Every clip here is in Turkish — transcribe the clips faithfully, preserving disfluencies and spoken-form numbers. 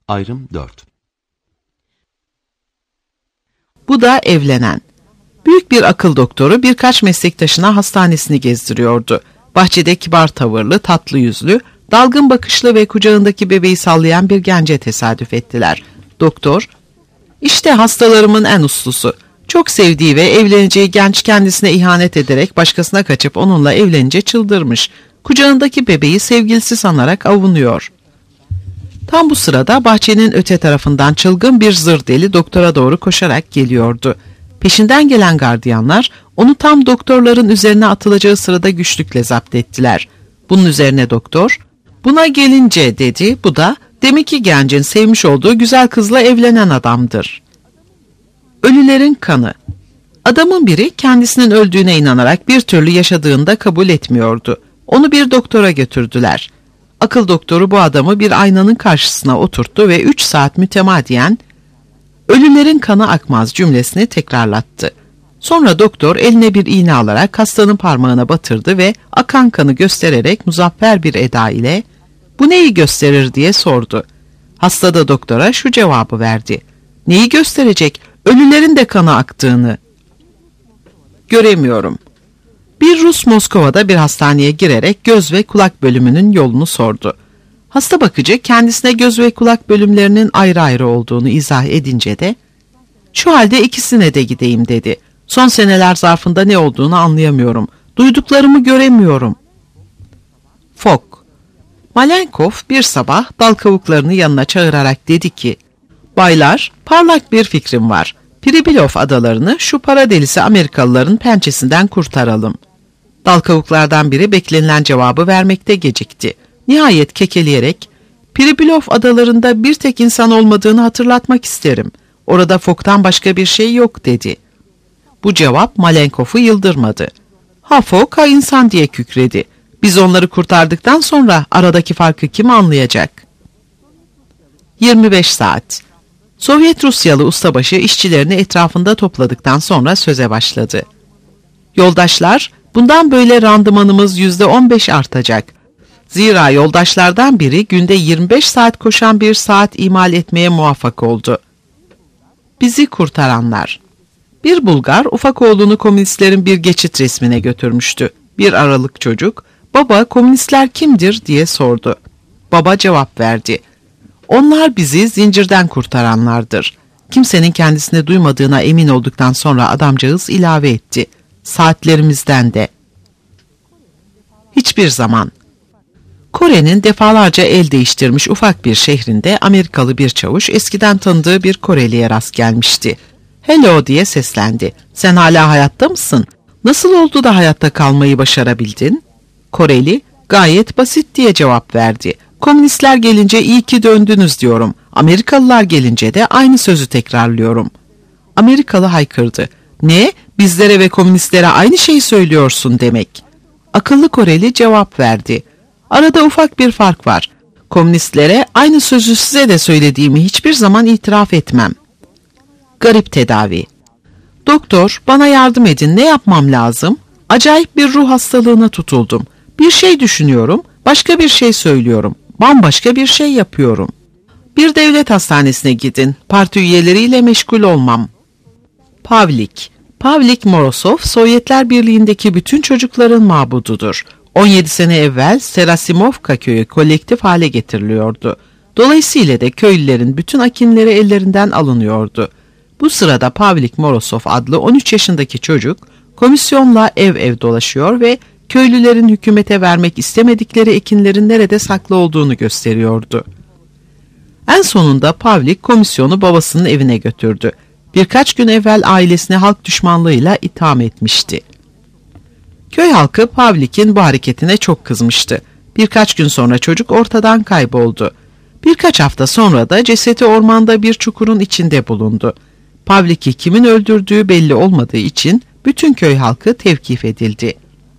Ayrım dört. Bu da evlenen. Büyük bir akıl doktoru birkaç meslektaşına hastanesini gezdiriyordu. Bahçede kibar tavırlı, tatlı yüzlü, dalgın bakışlı ve kucağındaki bebeği sallayan bir gence tesadüf ettiler. Doktor, "İşte hastalarımın en uslusu. Çok sevdiği ve evleneceği genç kendisine ihanet ederek başkasına kaçıp onunla evlenince çıldırmış. Kucağındaki bebeği sevgilisi sanarak avunuyor." Tam bu sırada bahçenin öte tarafından çılgın bir zır deli doktora doğru koşarak geliyordu. Peşinden gelen gardiyanlar onu tam doktorların üzerine atılacağı sırada güçlükle zapt ettiler. Bunun üzerine doktor, "Buna gelince," dedi, "bu da deminki gencin sevmiş olduğu güzel kızla evlenen adamdır." Ölülerin kanı. Adamın biri kendisinin öldüğüne inanarak bir türlü yaşadığını da kabul etmiyordu. Onu bir doktora götürdüler. Akıl doktoru bu adamı bir aynanın karşısına oturttu ve üç saat mütemadiyen "Ölülerin kanı akmaz" cümlesini tekrarlattı. Sonra doktor eline bir iğne alarak hastanın parmağına batırdı ve akan kanı göstererek muzaffer bir eda ile "Bu neyi gösterir?" diye sordu. Hasta da doktora şu cevabı verdi: "Neyi gösterecek? Ölülerin de kanı aktığını." "Göremiyorum." Bir Rus Moskova'da bir hastaneye girerek göz ve kulak bölümünün yolunu sordu. Hasta bakıcı kendisine göz ve kulak bölümlerinin ayrı ayrı olduğunu izah edince de "Şu halde ikisine de gideyim," dedi. "Son seneler zarfında ne olduğunu anlayamıyorum. Duyduklarımı göremiyorum." Fok. Malenkov bir sabah dal kavuklarını yanına çağırarak dedi ki, "Baylar, parlak bir fikrim var. Pribilov adalarını şu para delisi Amerikalıların pençesinden kurtaralım." Dal kavuklardan biri beklenilen cevabı vermekte gecikti. Nihayet kekeleyerek, "Pribilov adalarında bir tek insan olmadığını hatırlatmak isterim. Orada Fok'tan başka bir şey yok," dedi. Bu cevap Malenkov'u yıldırmadı. "Ha Fok, ha insan," diye kükredi. "Biz onları kurtardıktan sonra aradaki farkı kim anlayacak?" yirmi beş saat. Sovyet Rusyalı ustabaşı işçilerini etrafında topladıktan sonra söze başladı. "Yoldaşlar, bundan böyle randımanımız yüzde on beş artacak. Zira yoldaşlardan biri günde yirmi beş saat koşan bir saat imal etmeye muvaffak oldu." Bizi kurtaranlar. Bir Bulgar ufak oğlunu komünistlerin bir geçit resmine götürmüştü. Bir aralık çocuk, "Baba, komünistler kimdir?" diye sordu. Baba cevap verdi: "Onlar bizi zincirden kurtaranlardır." Kimsenin kendisini duymadığına emin olduktan sonra adamcağız ilave etti: "Saatlerimizden de." Hiçbir zaman. Kore'nin defalarca el değiştirmiş ufak bir şehrinde Amerikalı bir çavuş eskiden tanıdığı bir Koreli'ye rast gelmişti. "Hello," diye seslendi. "Sen hala hayatta mısın? Nasıl oldu da hayatta kalmayı başarabildin?" Koreli, "Gayet basit," diye cevap verdi. "Komünistler gelince iyi ki döndünüz diyorum. Amerikalılar gelince de aynı sözü tekrarlıyorum." Amerikalı haykırdı. "Ne? Bizlere ve komünistlere aynı şeyi söylüyorsun demek." Akıllı Koreli cevap verdi: "Arada ufak bir fark var. Komünistlere aynı sözü size de söylediğimi hiçbir zaman itiraf etmem." Garip tedavi. "Doktor, bana yardım edin, ne yapmam lazım? Acayip bir ruh hastalığına tutuldum. Bir şey düşünüyorum, başka bir şey söylüyorum. Bambaşka bir şey yapıyorum." "Bir devlet hastanesine gidin. Parti üyeleriyle meşgul olmam." Pavlik. Pavlik Morozov, Sovyetler Birliği'ndeki bütün çocukların mabududur. on yedi sene evvel Serasimovka köyü kolektif hale getiriliyordu. Dolayısıyla da köylülerin bütün akinleri ellerinden alınıyordu. Bu sırada Pavlik Morozov adlı on üç yaşındaki çocuk komisyonla ev ev dolaşıyor ve köylülerin hükümete vermek istemedikleri ekinlerin nerede saklı olduğunu gösteriyordu. En sonunda Pavlik komisyonu babasının evine götürdü. Birkaç gün evvel ailesini halk düşmanlığıyla itham etmişti. Köy halkı Pavlik'in bu hareketine çok kızmıştı. Birkaç gün sonra çocuk ortadan kayboldu. Birkaç hafta sonra da cesedi ormanda bir çukurun içinde bulundu. Pavlik'i kimin öldürdüğü belli olmadığı için bütün köy halkı tevkif edildi.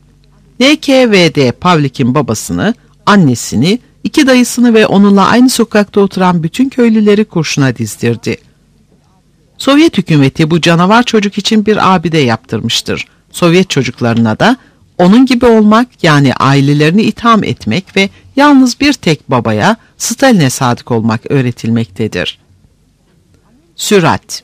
N K V D Pavlik'in babasını, annesini, iki dayısını ve onunla aynı sokakta oturan bütün köylüleri kurşuna dizdirdi. Sovyet hükümeti bu canavar çocuk için bir abide yaptırmıştır. Sovyet çocuklarına da Onun gibi olmak, yani ailelerini itham etmek ve yalnız bir tek babaya, Stalin'e sadık olmak öğretilmektedir. Sürat.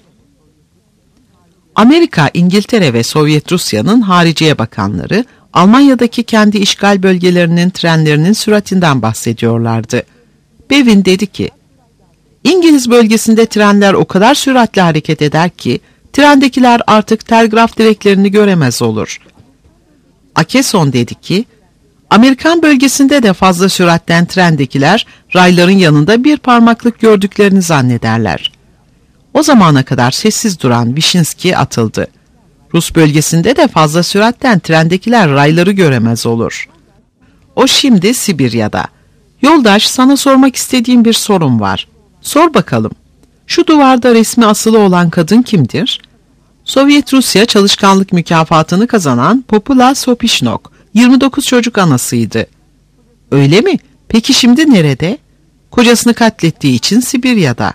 Amerika, İngiltere ve Sovyet Rusya'nın Hariciye Bakanları, Almanya'daki kendi işgal bölgelerinin trenlerinin süratinden bahsediyorlardı. Bevin dedi ki, İngiliz bölgesinde trenler o kadar süratle hareket eder ki, trendekiler artık telgraf direklerini göremez olur. Akeson dedi ki, Amerikan bölgesinde de fazla süratten trendekiler, rayların yanında bir parmaklık gördüklerini zannederler. O zamana kadar sessiz duran Vişinski atıldı. Rus bölgesinde de fazla süratten trendekiler rayları göremez olur. O şimdi Sibirya'da. Yoldaş, sana sormak istediğim bir sorum var. Sor bakalım. Şu duvarda resmi asılı olan kadın kimdir? Sovyet Rusya çalışkanlık mükafatını kazanan Popula Sopişnok, yirmi dokuz çocuk anasıydı. Öyle mi? Peki şimdi nerede? Kocasını katlettiği için Sibirya'da.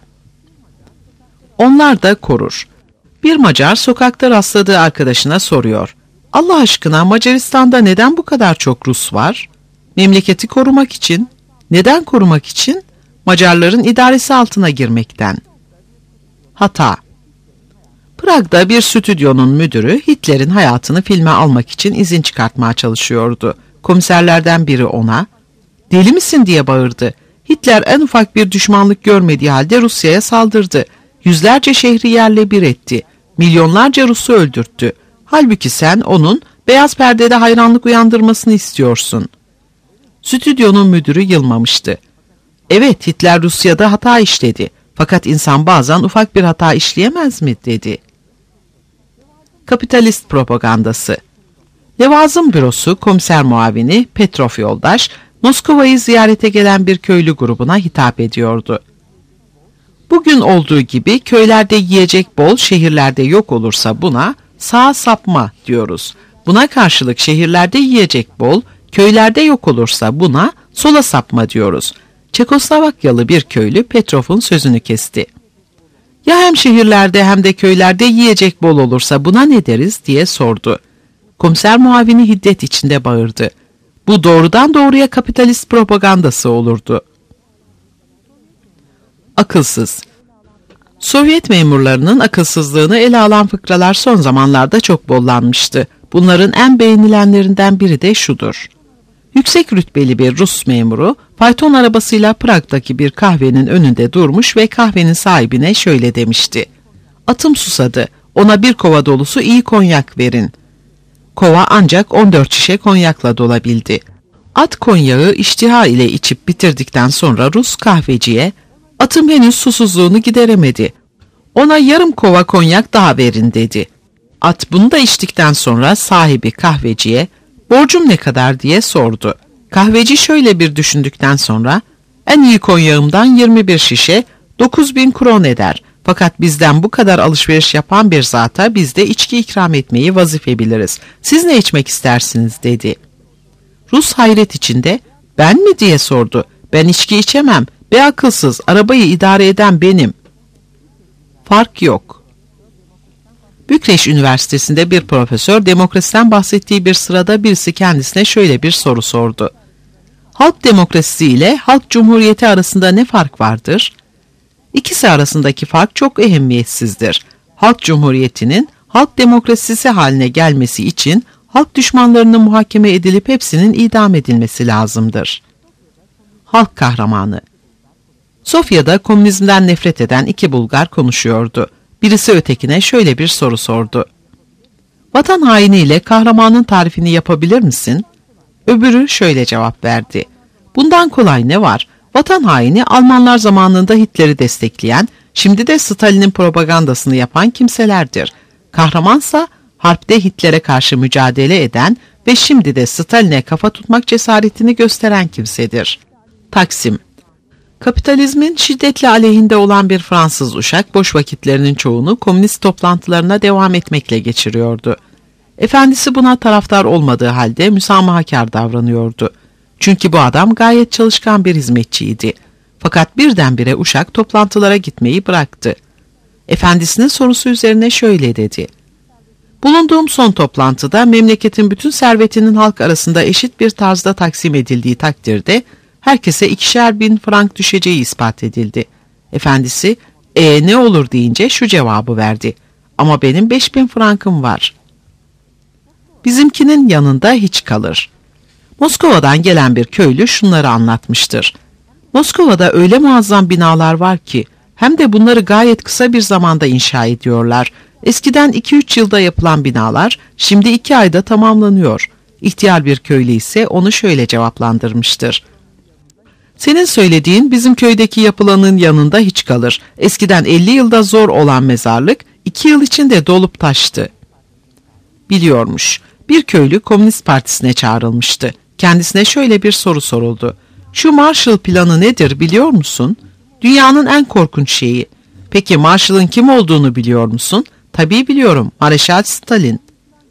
Onlar da korur. Bir Macar sokakta rastladığı arkadaşına soruyor. Allah aşkına, Macaristan'da neden bu kadar çok Rus var? Memleketi korumak için. Neden korumak için? Macarların idaresi altına girmekten. Hata. Prag'da bir stüdyonun müdürü Hitler'in hayatını filme almak için izin çıkartmaya çalışıyordu. Komiserlerden biri ona, "Deli misin?" diye bağırdı. Hitler en ufak bir düşmanlık görmediği halde Rusya'ya saldırdı. Yüzlerce şehri yerle bir etti. Milyonlarca Rus'u öldürttü. Halbuki sen onun beyaz perdede hayranlık uyandırmasını istiyorsun. Stüdyonun müdürü yılmamıştı. Evet, Hitler Rusya'da hata işledi. Fakat insan bazen ufak bir hata işleyemez mi, dedi. Kapitalist propagandası. Levazım bürosu komiser muavini Petrov yoldaş, Moskova'yı ziyarete gelen bir köylü grubuna hitap ediyordu. Bugün olduğu gibi köylerde yiyecek bol, şehirlerde yok olursa buna sağa sapma diyoruz. Buna karşılık şehirlerde yiyecek bol, köylerde yok olursa buna sola sapma diyoruz. Çekoslovakyalı bir köylü Petrov'un sözünü kesti. Ya hem şehirlerde hem de köylerde yiyecek bol olursa buna ne deriz diye sordu. Komiser muavini hiddet içinde bağırdı. Bu doğrudan doğruya kapitalist propagandası olurdu. Akılsız. Sovyet memurlarının akılsızlığını ele alan fıkralar son zamanlarda çok bollanmıştı. Bunların en beğenilenlerinden biri de şudur. Yüksek rütbeli bir Rus memuru, fayton arabasıyla Prag'daki bir kahvenin önünde durmuş ve kahvenin sahibine şöyle demişti. "Atım susadı, ona bir kova dolusu iyi konyak verin." Kova ancak on dört şişe konyakla dolabildi. At konyağı iştiha ile içip bitirdikten sonra Rus kahveciye, "Atım henüz susuzluğunu gideremedi. Ona yarım kova konyak daha verin," dedi. At bunu da içtikten sonra sahibi kahveciye, "Borcum ne kadar?" diye sordu. Kahveci şöyle bir düşündükten sonra, "En iyi konyağımdan yirmi bir şişe, dokuz bin kron eder. Fakat bizden bu kadar alışveriş yapan bir zata biz de içki ikram etmeyi vazife biliriz. Siz ne içmek istersiniz?" dedi. Rus hayret içinde, "Ben mi?" diye sordu. "Ben içki içemem. Be akılsız, arabayı idare eden benim." Fark yok. Bükreş Üniversitesi'nde bir profesör demokrasiden bahsettiği bir sırada birisi kendisine şöyle bir soru sordu. Halk demokrasisi ile halk cumhuriyeti arasında ne fark vardır? İkisi arasındaki fark çok ehemmiyetsizdir. Halk cumhuriyetinin halk demokrasisi haline gelmesi için halk düşmanlarının muhakeme edilip hepsinin idam edilmesi lazımdır. Halk kahramanı. Sofya'da komünizmden nefret eden iki Bulgar konuşuyordu. Birisi ötekine şöyle bir soru sordu. "Vatan hainiyle kahramanın tarifini yapabilir misin?" Öbürü şöyle cevap verdi. "Bundan kolay ne var? Vatan haini Almanlar zamanında Hitler'i destekleyen, şimdi de Stalin'in propagandasını yapan kimselerdir. Kahramansa harpte Hitler'e karşı mücadele eden ve şimdi de Stalin'e kafa tutmak cesaretini gösteren kimsedir." Taksim. Kapitalizmin şiddetle aleyhinde olan bir Fransız uşak boş vakitlerinin çoğunu komünist toplantılarına devam etmekle geçiriyordu. Efendisi buna taraftar olmadığı halde müsamahakar davranıyordu. Çünkü bu adam gayet çalışkan bir hizmetçiydi. Fakat birdenbire uşak toplantılara gitmeyi bıraktı. Efendisinin sorusu üzerine şöyle dedi. Bulunduğum son toplantıda memleketin bütün servetinin halk arasında eşit bir tarzda taksim edildiği takdirde herkese ikişer bin frank düşeceği ispat edildi. Efendisi, e ne olur deyince şu cevabı verdi. Ama benim beş bin frankım var. Bizimkinin yanında hiç kalır. Moskova'dan gelen bir köylü şunları anlatmıştır. Moskova'da öyle muazzam binalar var ki, hem de bunları gayet kısa bir zamanda inşa ediyorlar. Eskiden iki üç yılda yapılan binalar şimdi iki ayda tamamlanıyor. İhtiyar bir köylü ise onu şöyle cevaplandırmıştır. Senin söylediğin bizim köydeki yapılanın yanında hiç kalır. Eskiden elli yılda zor olan mezarlık iki yıl içinde dolup taştı. Biliyormuş. Bir köylü Komünist Partisi'ne çağrılmıştı. Kendisine şöyle bir soru soruldu. Şu Marshall planı nedir biliyor musun? Dünyanın en korkunç şeyi. Peki Marshall'ın kim olduğunu biliyor musun? Tabii biliyorum. Mareşal Stalin.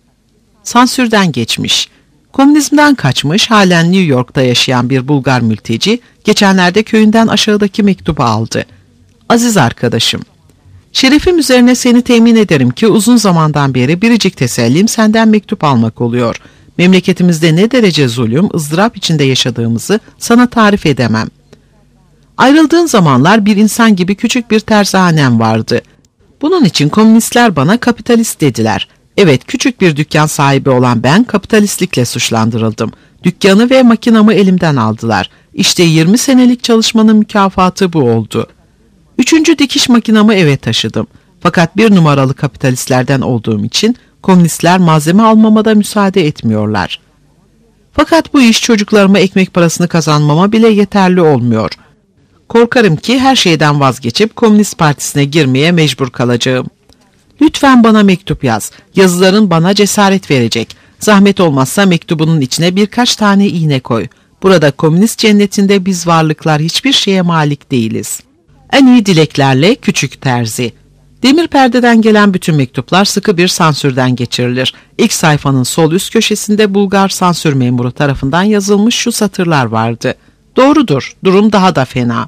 Sansürden geçmiş. Komünizmden kaçmış, halen New York'ta yaşayan bir Bulgar mülteci, geçenlerde köyünden aşağıdaki mektubu aldı. Aziz arkadaşım, şerefim üzerine seni temin ederim ki uzun zamandan beri biricik tesellim senden mektup almak oluyor. Memleketimizde ne derece zulüm, ızdırap içinde yaşadığımızı sana tarif edemem. Ayrıldığın zamanlar bir insan gibi küçük bir terzihanem vardı. Bunun için komünistler bana kapitalist dediler. Evet, küçük bir dükkan sahibi olan ben kapitalistlikle suçlandırıldım. Dükkanı ve makinamı elimden aldılar. İşte yirmi senelik çalışmanın mükafatı bu oldu. Üçüncü dikiş makinamı eve taşıdım. Fakat bir numaralı kapitalistlerden olduğum için komünistler malzeme almama da müsaade etmiyorlar. Fakat bu iş çocuklarıma ekmek parasını kazanmama bile yeterli olmuyor. Korkarım ki her şeyden vazgeçip Komünist Partisi'ne girmeye mecbur kalacağım. Lütfen bana mektup yaz. Yazıların bana cesaret verecek. Zahmet olmazsa mektubunun içine birkaç tane iğne koy. Burada komünist cennetinde biz varlıklar hiçbir şeye malik değiliz. En iyi dileklerle Küçük Terzi. Demir perdeden gelen bütün mektuplar sıkı bir sansürden geçirilir. İlk sayfanın sol üst köşesinde Bulgar sansür memuru tarafından yazılmış şu satırlar vardı. Doğrudur, durum daha da fena.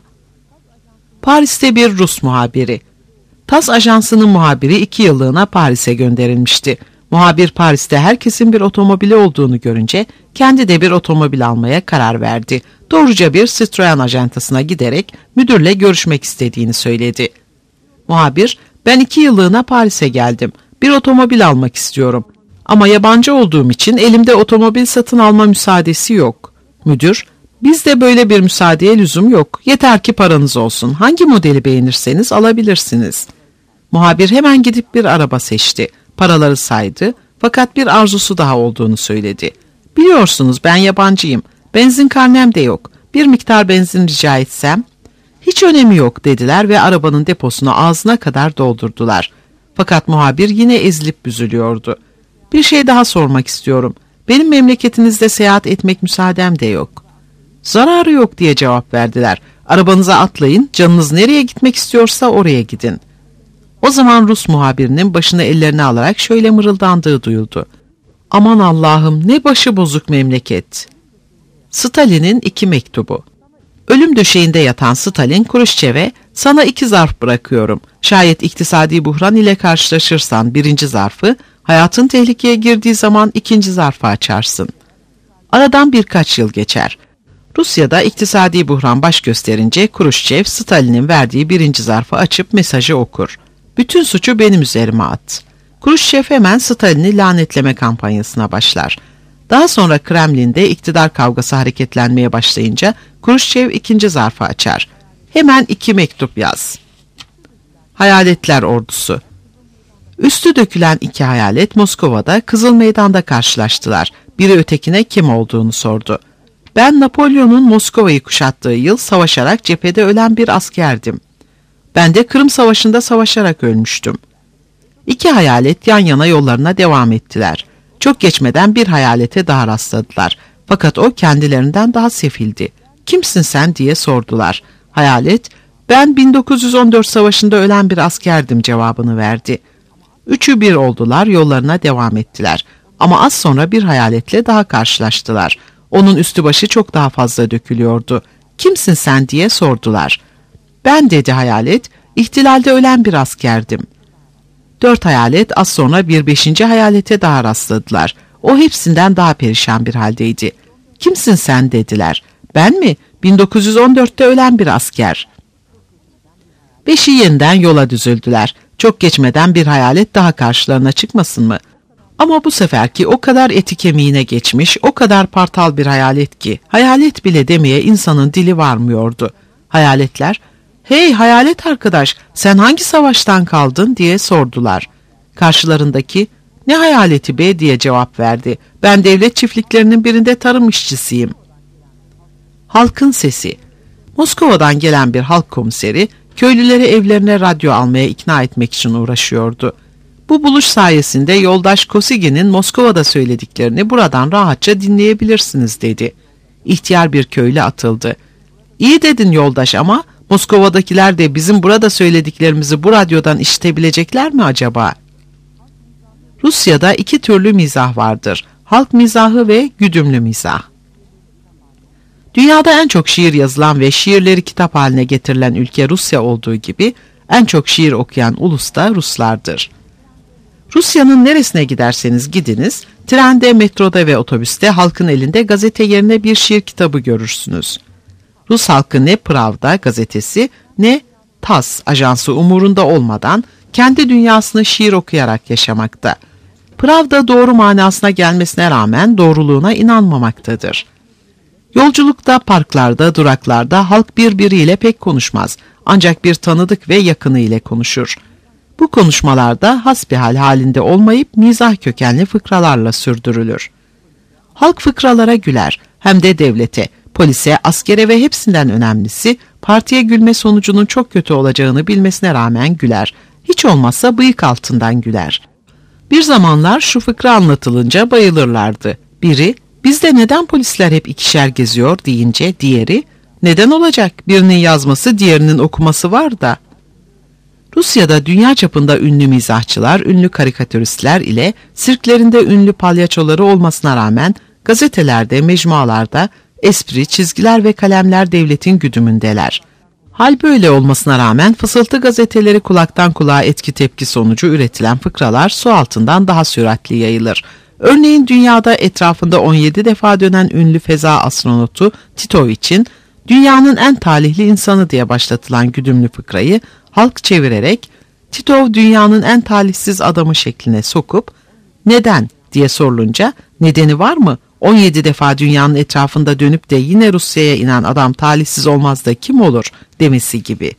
Paris'te bir Rus muhabiri. TASS ajansının muhabiri iki yıllığına Paris'e gönderilmişti. Muhabir Paris'te herkesin bir otomobili olduğunu görünce kendi de bir otomobil almaya karar verdi. Doğruca bir Citroen ajantasına giderek müdürle görüşmek istediğini söyledi. Muhabir, ben iki yıllığına Paris'e geldim. Bir otomobil almak istiyorum. Ama yabancı olduğum için elimde otomobil satın alma müsaadesi yok. Müdür, bizde böyle bir müsaadeye lüzum yok. Yeter ki paranız olsun. Hangi modeli beğenirseniz alabilirsiniz. Muhabir hemen gidip bir araba seçti. Paraları saydı fakat bir arzusu daha olduğunu söyledi. Biliyorsunuz ben yabancıyım. Benzin karnem de yok. Bir miktar benzin rica etsem? Hiç önemi yok dediler ve arabanın deposunu ağzına kadar doldurdular. Fakat muhabir yine ezilip büzülüyordu. Bir şey daha sormak istiyorum. Benim memleketinizde seyahat etmek müsaadem de yok. Zararı yok diye cevap verdiler. Arabanıza atlayın, canınız nereye gitmek istiyorsa oraya gidin. O zaman Rus muhabirinin başını ellerine alarak şöyle mırıldandığı duyuldu. Aman Allah'ım ne başı bozuk memleket. Stalin'in iki mektubu. Ölüm döşeğinde yatan Stalin, Kruşçev'e sana iki zarf bırakıyorum. Şayet iktisadi buhran ile karşılaşırsan birinci zarfı, hayatın tehlikeye girdiği zaman ikinci zarfı açarsın. Aradan birkaç yıl geçer. Rusya'da iktisadi buhran baş gösterince Kruşçev, Stalin'in verdiği birinci zarfı açıp mesajı okur. Bütün suçu benim üzerime at. Kruşçev hemen Stalin'i lanetleme kampanyasına başlar. Daha sonra Kremlin'de iktidar kavgası hareketlenmeye başlayınca Kruşçev ikinci zarfı açar. Hemen iki mektup yaz. Hayaletler ordusu. Üstü dökülen iki hayalet Moskova'da Kızıl Meydan'da karşılaştılar. Biri ötekine kim olduğunu sordu. Ben Napolyon'un Moskova'yı kuşattığı yıl savaşarak cephede ölen bir askerdim. Ben de Kırım Savaşı'nda savaşarak ölmüştüm. İki hayalet yan yana yollarına devam ettiler. Çok geçmeden bir hayalete daha rastladılar. Fakat o kendilerinden daha sefildi. Kimsin sen diye sordular. Hayalet, ben bin dokuz yüz on dört savaşında ölen bir askerdim cevabını verdi. Üçü bir oldular, yollarına devam ettiler. Ama az sonra bir hayaletle daha karşılaştılar. Onun üstü başı çok daha fazla dökülüyordu. Kimsin sen diye sordular. Ben dedi hayalet, ihtilalde ölen bir askerdim. Dört hayalet az sonra bir beşinci hayalete daha rastladılar. O hepsinden daha perişan bir haldeydi. "Kimsin sen?" dediler. "Ben mi? bin dokuz yüz on dörtte ölen bir asker." Beşi yeniden yola düzüldüler. Çok geçmeden bir hayalet daha karşılarına çıkmasın mı? Ama bu seferki o kadar eti kemiğine geçmiş, o kadar partal bir hayalet ki, hayalet bile demeye insanın dili varmıyordu. Hayaletler, "Hey hayalet arkadaş, sen hangi savaştan kaldın?" diye sordular. Karşılarındaki, "Ne hayaleti be?" diye cevap verdi. "Ben devlet çiftliklerinin birinde tarım işçisiyim." Halkın sesi. Moskova'dan gelen bir halk komiseri, köylüleri evlerine radyo almaya ikna etmek için uğraşıyordu. Bu buluş sayesinde yoldaş Kosigin'in Moskova'da söylediklerini buradan rahatça dinleyebilirsiniz dedi. İhtiyar bir köylü atıldı. "İyi dedin yoldaş ama Moskova'dakiler de bizim burada söylediklerimizi bu radyodan işitebilecekler mi acaba?" Rusya'da iki türlü mizah vardır. Halk mizahı ve güdümlü mizah. Dünyada en çok şiir yazılan ve şiirleri kitap haline getirilen ülke Rusya olduğu gibi en çok şiir okuyan ulus da Ruslardır. Rusya'nın neresine giderseniz gidiniz, trende, metroda ve otobüste halkın elinde gazete yerine bir şiir kitabı görürsünüz. Rus halkı ne Pravda gazetesi ne TASS ajansı umurunda olmadan kendi dünyasını şiir okuyarak yaşamakta. Pravda doğru manasına gelmesine rağmen doğruluğuna inanmamaktadır. Yolculukta, parklarda, duraklarda halk birbiriyle pek konuşmaz. Ancak bir tanıdık ve yakını ile konuşur. Bu konuşmalarda hasbihal halinde olmayıp mizah kökenli fıkralarla sürdürülür. Halk fıkralara güler, hem de devlete, polise, askere ve hepsinden önemlisi partiye gülme sonucunun çok kötü olacağını bilmesine rağmen güler. Hiç olmazsa bıyık altından güler. Bir zamanlar şu fıkra anlatılınca bayılırlardı. Biri, "Bizde neden polisler hep ikişer geziyor?" deyince diğeri, "Neden olacak? Birinin yazması diğerinin okuması var da." Rusya'da dünya çapında ünlü mizahçılar, ünlü karikatüristler ile sirklerinde ünlü palyaçoları olmasına rağmen gazetelerde, mecmualarda espri, çizgiler ve kalemler devletin güdümündeler. Hal böyle olmasına rağmen fısıltı gazeteleri kulaktan kulağa etki tepki sonucu üretilen fıkralar su altından daha süratli yayılır. Örneğin dünyada etrafında on yedi defa dönen ünlü feza astronotu Titov için dünyanın en talihli insanı diye başlatılan güdümlü fıkrayı halk çevirerek Titov dünyanın en talihsiz adamı şekline sokup "Neden?" diye sorulunca "Nedeni var mı? on yedi defa dünyanın etrafında dönüp de yine Rusya'ya inen adam talihsiz olmaz da kim olur?" demesi gibi.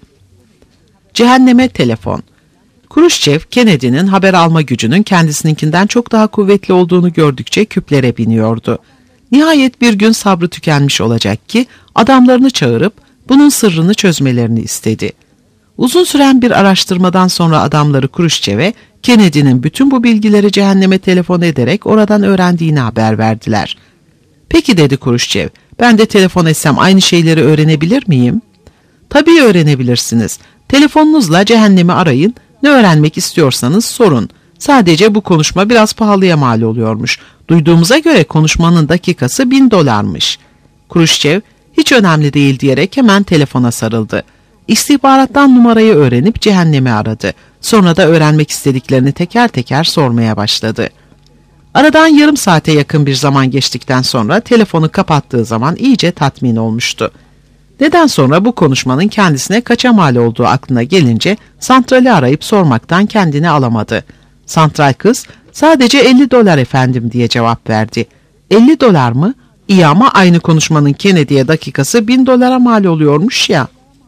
Cehenneme telefon. Kruşçev, Kennedy'nin haber alma gücünün kendisininkinden çok daha kuvvetli olduğunu gördükçe küplere biniyordu. Nihayet bir gün sabrı tükenmiş olacak ki adamlarını çağırıp bunun sırrını çözmelerini istedi. Uzun süren bir araştırmadan sonra adamları Kruşçev'e Kennedy'nin bütün bu bilgileri cehenneme telefon ederek oradan öğrendiğini haber verdiler. "Peki," dedi Kruşçev, "ben de telefon etsem aynı şeyleri öğrenebilir miyim?" "Tabii öğrenebilirsiniz. Telefonunuzla cehennemi arayın, ne öğrenmek istiyorsanız sorun. Sadece bu konuşma biraz pahalıya mal oluyormuş. Duyduğumuza göre konuşmanın dakikası bin dolarmış." Kruşçev, "Hiç önemli değil," diyerek hemen telefona sarıldı. İstihbarattan numarayı öğrenip cehennemi aradı. Sonra da öğrenmek istediklerini teker teker sormaya başladı. Aradan yarım saate yakın bir zaman geçtikten sonra telefonu kapattığı zaman iyice tatmin olmuştu. Neden sonra bu konuşmanın kendisine kaça mal olduğu aklına gelince santrali arayıp sormaktan kendini alamadı. Santral kız, "Sadece elli dolar efendim," diye cevap verdi. elli dolar mı? İyi ama aynı konuşmanın Kennedy'ye dakikası bin dolara mal oluyormuş ya.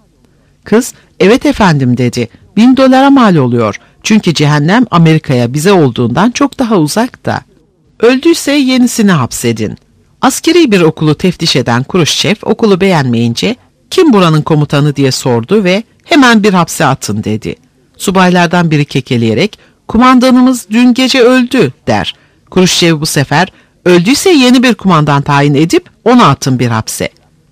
Kız, "Evet efendim," dedi. Bin dolara mal oluyor. Çünkü cehennem Amerika'ya bize olduğundan çok daha uzakta. Öldüyse yenisini hapsedin." Askeri bir okulu teftiş eden Kruşçev okulu beğenmeyince "Kim buranın komutanı?" diye sordu ve "Hemen bir hapse atın," dedi. Subaylardan biri kekeleyerek "Kumandanımız dün gece öldü," der. Kruşçev bu sefer "Öldüyse yeni bir kumandan tayin edip onu atın bir hapse."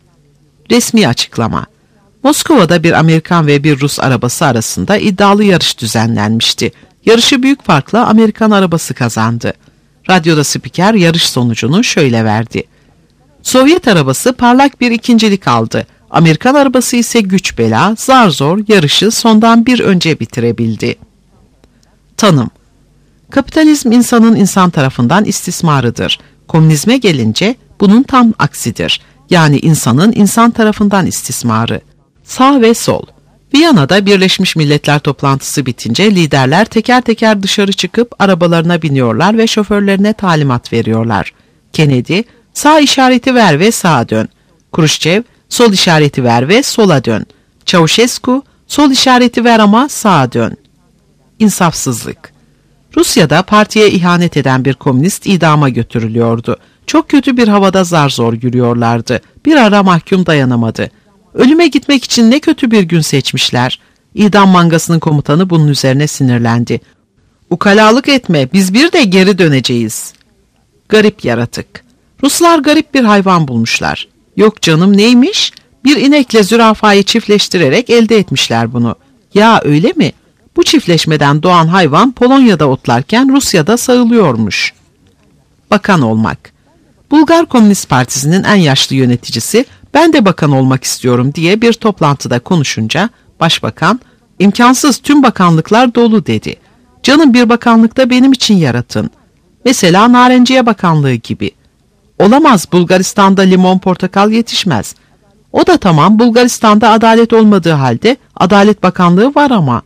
Resmi açıklama. Moskova'da bir Amerikan ve bir Rus arabası arasında iddialı yarış düzenlenmişti. Yarışı büyük farkla Amerikan arabası kazandı. Radyoda spiker yarış sonucunu şöyle verdi: "Sovyet arabası parlak bir ikincilik aldı. Amerikan arabası ise güç bela, zar zor yarışı sondan bir önce bitirebildi." Tanım: kapitalizm insanın insan tarafından istismarıdır. Komünizme gelince bunun tam aksidir. Yani insanın insan tarafından istismarı. Sağ ve sol. Viyana'da Birleşmiş Milletler toplantısı bitince liderler teker teker dışarı çıkıp arabalarına biniyorlar ve şoförlerine talimat veriyorlar. Kennedy, sağ işareti ver ve sağa dön. Kruşçev, sol işareti ver ve sola dön. Çavuşescu, sol işareti ver ama sağa dön. İnsafsızlık. Rusya'da partiye ihanet eden bir komünist idama götürülüyordu. Çok kötü bir havada zar zor yürüyorlardı. Bir ara mahkum dayanamadı. Ölüme gitmek için ne kötü bir gün seçmişler. İdam mangasının komutanı bunun üzerine sinirlendi. Ukalalık etme, biz bir de geri döneceğiz. Garip yaratık. Ruslar garip bir hayvan bulmuşlar. Yok canım, neymiş? Bir inekle zürafayı çiftleştirerek elde etmişler bunu. Ya öyle mi? Bu çiftleşmeden doğan hayvan Polonya'da otlarken Rusya'da sağılıyormuş. Bakan olmak. Bulgar Komünist Partisi'nin en yaşlı yöneticisi, ben de bakan olmak istiyorum diye bir toplantıda konuşunca başbakan, imkansız, tüm bakanlıklar dolu dedi. Canım, bir bakanlıkta benim için yaratın. Mesela Narenciye Bakanlığı gibi. Olamaz, Bulgaristan'da limon portakal yetişmez. O da tamam, Bulgaristan'da adalet olmadığı halde Adalet Bakanlığı var ama.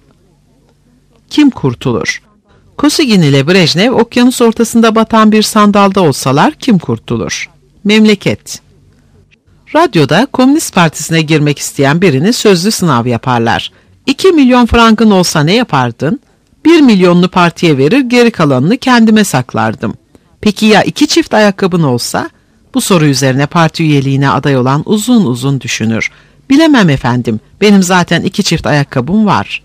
Kim kurtulur? Kosygin ile Brejnev okyanus ortasında batan bir sandalda olsalar kim kurtulur? Memleket. Radyoda Komünist Partisi'ne girmek isteyen birini sözlü sınav yaparlar. İki milyon frankın olsa ne yapardın? Bir milyonunu partiye verir, geri kalanını kendime saklardım. Peki ya iki çift ayakkabın olsa? Bu soru üzerine parti üyeliğine aday olan uzun uzun düşünür. Bilemem efendim, benim zaten iki çift ayakkabım var.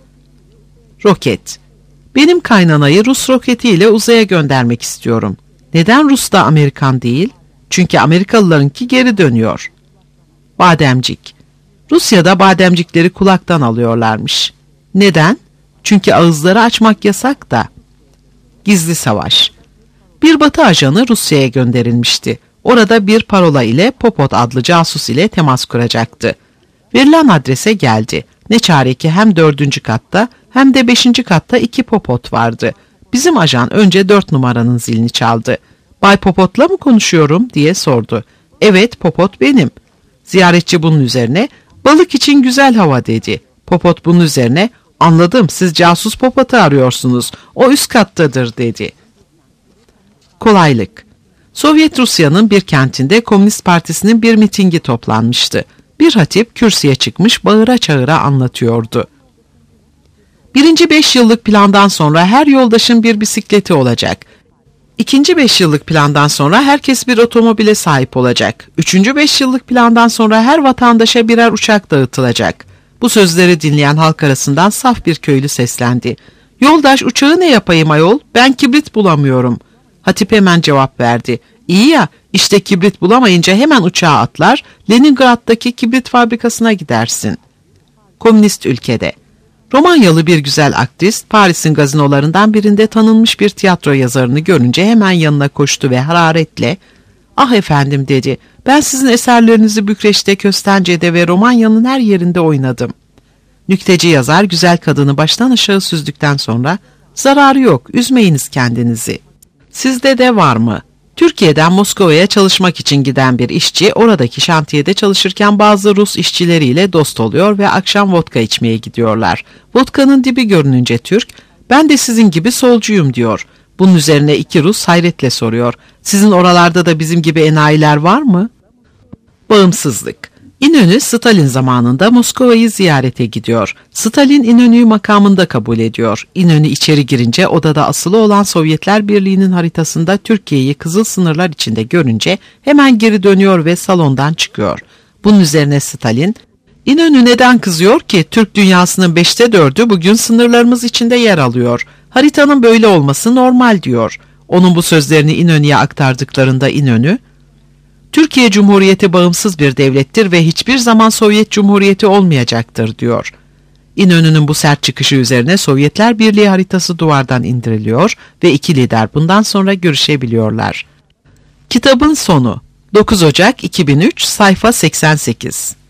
Roket. Benim kaynanayı Rus roketiyle uzaya göndermek istiyorum. Neden Rus da Amerikan değil? Çünkü Amerikalılarınki geri dönüyor. Bademcik. Rusya'da bademcikleri kulaktan alıyorlarmış. Neden? Çünkü ağızları açmak yasak da. Gizli savaş. Bir Batı ajanı Rusya'ya gönderilmişti. Orada bir parola ile Popot adlı casus ile temas kuracaktı. Verilen adrese geldi. Ne çare ki hem dördüncü katta hem de beşinci katta iki Popot vardı. Bizim ajan önce dört numaranın zilini çaldı. Bay Popot'la mı konuşuyorum diye sordu. Evet, Popot benim. Ziyaretçi bunun üzerine balık için güzel hava dedi. Popot bunun üzerine anladım, siz casus Popot'u arıyorsunuz. O üst kattadır dedi. Kolaylık. Sovyet Rusya'nın bir kentinde Komünist Partisi'nin bir mitingi toplanmıştı. Bir hatip kürsüye çıkmış bağıra çağıra anlatıyordu. Birinci beş yıllık plandan sonra her yoldaşın bir bisikleti olacak. İkinci beş yıllık plandan sonra herkes bir otomobile sahip olacak. Üçüncü beş yıllık plandan sonra her vatandaşa birer uçak dağıtılacak. Bu sözleri dinleyen halk arasından saf bir köylü seslendi. Yoldaş, uçağı ne yapayım ayol? Ben kibrit bulamıyorum. Hatip hemen cevap verdi. İyi ya, işte kibrit bulamayınca hemen uçağa atlar, Leningrad'daki kibrit fabrikasına gidersin. Komünist ülkede. Romanyalı bir güzel aktris, Paris'in gazinolarından birinde tanınmış bir tiyatro yazarını görünce hemen yanına koştu ve hararetle, "Ah efendim," dedi, "ben sizin eserlerinizi Bükreş'te, Köstence'de ve Romanya'nın her yerinde oynadım." Nükteci yazar güzel kadını baştan aşağı süzdükten sonra, "Zararı yok, üzmeyiniz kendinizi. Sizde de var mı?" Türkiye'den Moskova'ya çalışmak için giden bir işçi oradaki şantiyede çalışırken bazı Rus işçileriyle dost oluyor ve akşam vodka içmeye gidiyorlar. Vodkanın dibi görününce Türk, "Ben de sizin gibi solcuyum," diyor. Bunun üzerine iki Rus hayretle soruyor, "Sizin oralarda da bizim gibi enayiler var mı?" Bağımsızlık. İnönü Stalin zamanında Moskova'yı ziyarete gidiyor. Stalin İnönü'yü makamında kabul ediyor. İnönü içeri girince odada asılı olan Sovyetler Birliği'nin haritasında Türkiye'yi kızıl sınırlar içinde görünce hemen geri dönüyor ve salondan çıkıyor. Bunun üzerine Stalin, "İnönü neden kızıyor ki? Türk dünyasının beşte dördü bugün sınırlarımız içinde yer alıyor. Haritanın böyle olması normal," diyor. Onun bu sözlerini İnönü'ye aktardıklarında İnönü, "Türkiye Cumhuriyeti bağımsız bir devlettir ve hiçbir zaman Sovyet Cumhuriyeti olmayacaktır," diyor. İnönü'nün bu sert çıkışı üzerine Sovyetler Birliği haritası duvardan indiriliyor ve iki lider bundan sonra görüşebiliyorlar. Kitabın sonu. dokuz Ocak iki bin üç, sayfa seksen sekiz.